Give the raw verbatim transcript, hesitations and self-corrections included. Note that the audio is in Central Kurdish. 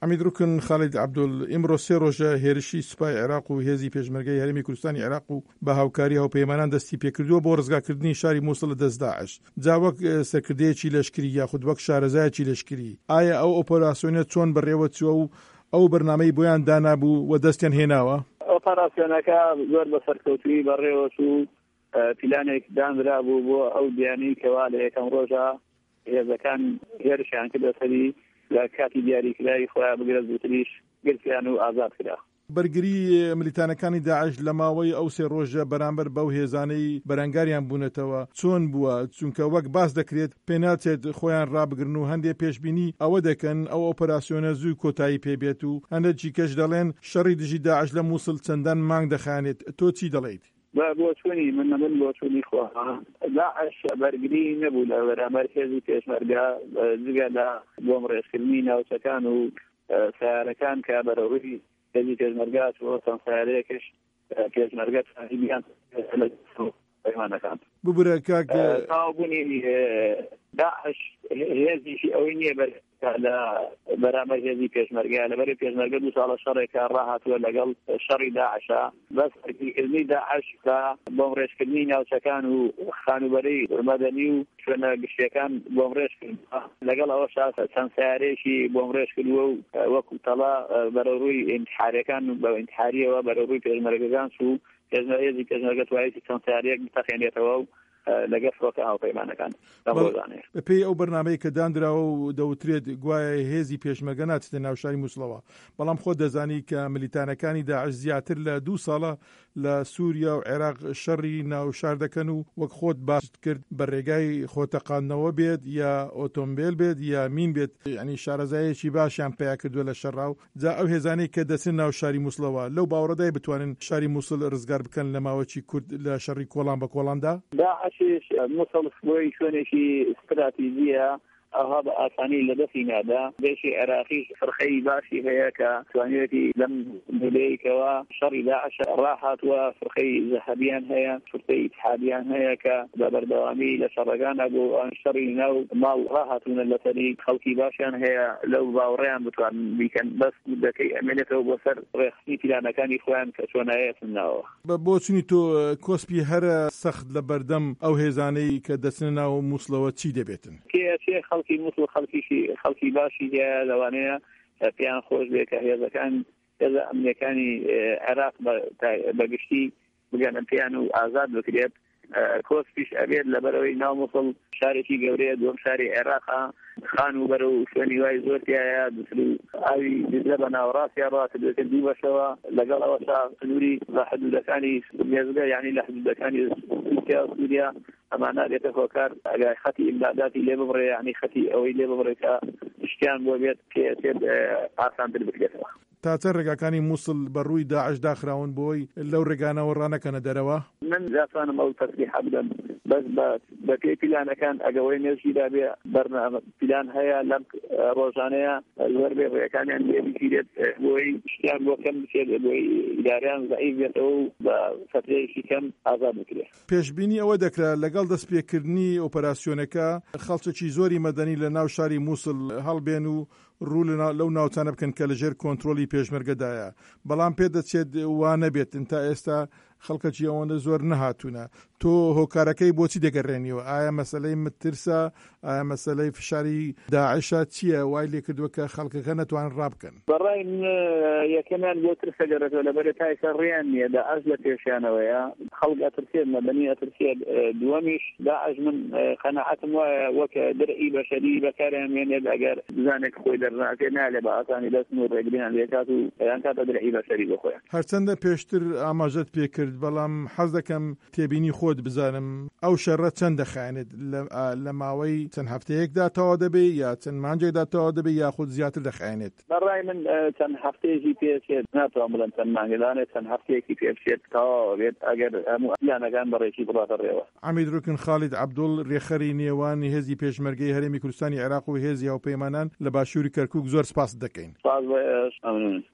حەمیدڕوکن خالید عەبدوڵ ئیمڕۆ سێ ڕۆژە هێرشی سوپای عێراق و هێزی پێشمەرگەی هەرێمی کوردستانی عێراق و بە هاوکاری هاوپەیمانان دەستی پێکردووە بۆ ڕزگارکردنی شاری مووسڵ لە دەست داعش. جا وەک سەرکردەیەکی لەشکری یاخود وەک شارەزایەکی لەشکری ئایا ئەو ئۆپۆراسیۆنە چۆن بەڕێوە چووە و ئەو بەرنامەی بۆیان دانابوو و دەستیان هێناوە؟ ئۆپۆراسیۆنەکە زۆر بە سەرکەوتووی بەڕێوە چوو، پلانێک دانرا بوو بۆ ئەو دیانی کەوا لە یەکەم ڕۆژە هێزەکان هێرشیان کردە سەری لە کاتی دیاریکراوی خۆیان بگرە زووتریش گرتیان و ئازاد کرا. بەرگری ملیتانەکانی داعش لە ماوەی ئەو سێ ڕۆژە بەرامبەر بەو هێزانەی بەرەنگاریان بوونەتەوە چۆن بووە؟ چونکە وەک باس دەکرێت پێناچێت خۆیان ڕابگرن و هەندێک پێشبینی ئەوە دەکەن ئەو ئۆپۆراسیۆنە زووی کۆتایی پێبێت و هەندێکی کەش دەڵێن شەڕی دژی داعش لە مووسڵ چەندان مانگ دەخانێت. تۆ چی دەڵێیت؟ بۆ چوونی من نەبن بۆ چوونی خۆ داعش بەرگری نەبوو لە بەرامبەر هێزی پێشمەرگە جگە لە بۆم ڕێژکردنی ناوچەکان و سیارەکان کە بەرەوەی هێزی پێشمەرگات و چەند سیارەیەکش پێشمەرگە بیان پەیمانەکان ببورە کاک تاوابوونی داعش هێزیشی ئەوەی نییە بەر لە بەرامبەر هێزی پێشمەرگە لەبەر پێشمەرگە دوو ساڵە شەڕێکە ڕاهاتووە لەگەڵ شەڕی داعشە بەس هەرگیرکردنی داعش کە بۆم ڕێژکردنی ناوچەکان و خانوبەرەی مەدەنی و شوێنە گشتیەکان بۆم ڕێژکرد لەگەڵ ئەوە چەند سیارەیەکی بۆم ڕێژکردووە و وەکو تەڵا بەرەڕووی ئینتحاریەکان بە ئینتحاریەوە بەرەڕووی پێشمەرگەکان و هێزی پێشمەرگە توانێتی چەند سیارەیەک بتەخێنێتەوە و لەگە فڕۆکە هاوپەیمانەکان پێی ئەو بەرنامەی کە دانراوە و دەوترێت گوایە هێزی پێشمەرگە ناچێتە ناو شاری مووسڵەوە، بەڵام خۆ دەزانی کە ملیتانەکانی داعش زیاتر لە دوو ساڵە لە سووریا و عێراق شەڕی ناو شار دەکەن و وەک خۆت باس کرد بە ڕێگای خۆتەقاندنەوە بێت یا ئۆتۆمبیل بێت یا مین بێت، یعنی شارەزایەکی باشیان پیا کردووە لە شەڕاو. جا ئەو هێزانەی کە دەچن ناو شاری مووسڵەوە لەو باوەڕەدای بتوانن شاری مووسڵ ڕزگار بکەن لە ماوەی کورد لە شەڕی کۆڵان بە کۆڵاندا؟ مووسڵ بۆی شوێنێکی استراتیژیە ئەوها بە ئاسانی لە دەستی نادا. بێشی عێراقی فرخەی باشی هەیە کە توانێتی لەم مولەیەکەوە شەڕی داعش ڕاهاتووە، فرخەی زەهەبیان هەیە، فرخەی ئیتحادیان هەیە کە بە بەردەوامی لە شەڕەکانە بۆ ئەم شەڕی ناو ماڵ ڕاهاتوونە لەسەری خەڵکی باشیان هەیە لەو باوەڕێیان بتوانن بیکەن، بەس دەکەی ئەمێنێتەوە بۆ سەر ڕێخستنی پلانەکانی خۆیان کە چۆنایەتن ناوە. بۆ چونی تۆ کۆسپی هەرە سەخت لە بەردەم ئەو هێزانەی کە دەچنە ناو مووسڵەوە چی دەبێتن؟ خەڵکی مووسڵ خەڵکیشی خەڵکی باشی هەیە لەوانەیە پێیان خۆش بێت کە هێزەکان هێزە ئەمنیەکانی عێراق بەگشتی بگەنە پێیان و ئازاد بکرێت. کۆسپیش ئەبێت لەبەرەوەی ناو مووسڵ شارێکی گەورەیە، دووەم شاری عێراقا، خان و بەرە و شوێنی وای زۆرتیایە، دوسر و ئاوی دیزلە بە ناوەڕاستیا ڕاتدوێتە دوو بەشەوە، لەگەڵ ئەوەشا سنووری لە حدودەکانی مێزگە یعنی لە حدودەکانی تورکیا و سووریا ئەمانە دێتە هۆکار ئەگای خەتی ئیمداداتی لێ ببڕێ، یعنی خەتی ئەوەی لێ ببڕێ کە شتیان بۆ بێت پێێت ئاسانتر بکرێتەوە. تا چەند ڕێگاکانی مووسڵ بەڕووی داعش داخراون بۆی لەو ڕێگانەوە ڕانەکەنە دەرەوە؟ من دەتوانم ئەو تەسریح بدەم، بەس بە پێی پلانەکان ئەگەوەی نێژیدا بێ بەرنامە پلان هەیە لەم ڕۆژانەیە زۆر بێ ڕێگەکانیان لێ بگیرێت بۆی شتیان بۆ کەم بچێت، بۆی ئیداریان زەعیف بێتەوە و بە فترەیەکی کەم ئازاد بکرێت. پێشبینی ئەوە دەکرا لەگەڵ دەستپێکردنی ئۆپەراسیۆنەکە خەڵکێکی زۆری مەدەنی لە ناو شاری مووسڵ هەڵبێن و ڕوو لەو ناوچانە بکەن کە لەژێر کۆنتترۆلی پێشمەرگەدایە، بەڵام پێ دەچێت وانە بێتن تا ئێستا خەڵکەکی ئەوەندە زۆر نەهاتوونە. تۆ هۆکارەکەی بۆچی دەگەڕێنیەوە؟ ئایا مەسەلەی مترسە؟ ئایا مەسەلەی فشاری داعشە چییە وای لێ کردووە کە خەڵکەکە نەتوان ڕابکەن؟ بەڕای یەکەمیان بۆ ترسە گەڕێتەوە لەبەر تایسە ڕێیان نییە، داعش لە پێشیانەوەیە، خەڵک ئەترسێت، مەدەنی ئەترسێت. دووەمیش داعش من قەناعەتم وایە وەکە درعی بەشەری بەکاریان مێنێت ئەگەر بزانێک خۆی دەرناکێ نالێ بە ئاسانی دەست و ڕێگریان لێکات و یان کاتە درعی بەشەری بخۆیان. هەرچەندە پێشتر ئاماژەت پێکرد، بەڵام حەز دەکەم تێبینی خۆت بزانم ئەو شەڕە چەند دەخایێنێت لە ماوەی چەند هەفتەیەکدا تەواو دەبێت یا چەند مانجێکدا تەواو دەبێت یاخود زیاتر دەخایێنێت؟ بەڕای من چەند هەفتەیەکی پێچێت، ناتوانم بڵێم چەند مانگدانێت، چەند هەفتەیەکی پێچێت تەواو بێت ئەگەر هەموو پلانەکان بەڕێکی بڵاتە ڕێوە. حەمیدڕوکن خالید عەبدوڵ، ڕێخەری نێوانی هێزی پێشمەرگەی هەرێمی کوردستانی عێراق و هێزی هاوپەیمانان لە باشووری کەرکووک، زۆر سپاس دەکەین. سپاس بەش.